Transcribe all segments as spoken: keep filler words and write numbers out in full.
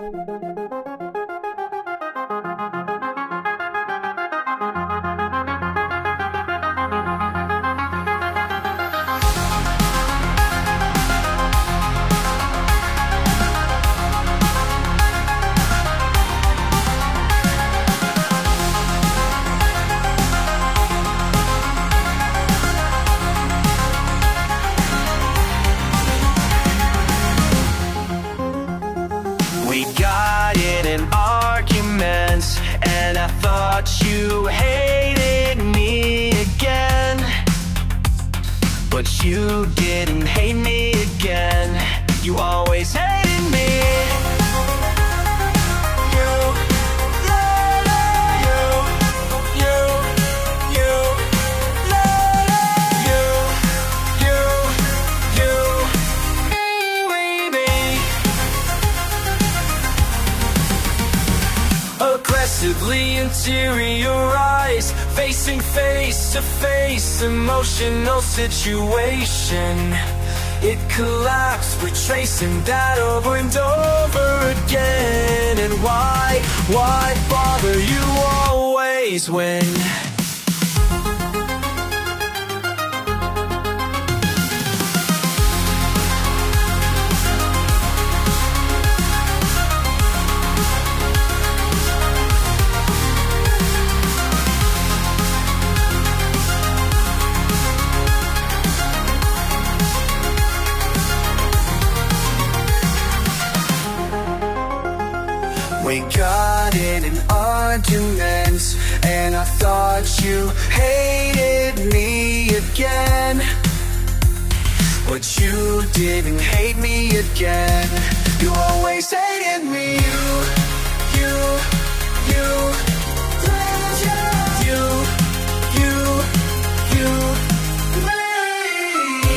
We got in an argument, and I thought you hated me again. But you didn't hate me again. You always hated me. You, la, la, you, you, you, la, la, you, you, you, baby. Aggressively interiorize, facing face to face, emotional situation. It collapsed, retracing that over and over again. And why, why bother you always when we got in an argument, and I thought you hated me again. But you didn't hate me again. You always hated me. You, you, you, you, you, you, me.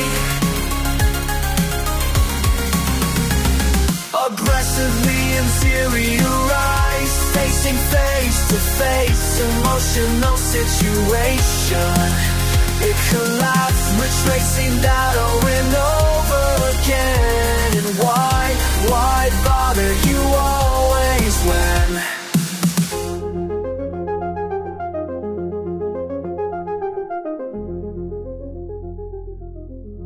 Aggressively interiorize, facing face to face, emotional situation. It collapsed, retracing that over and over again. And why, why bother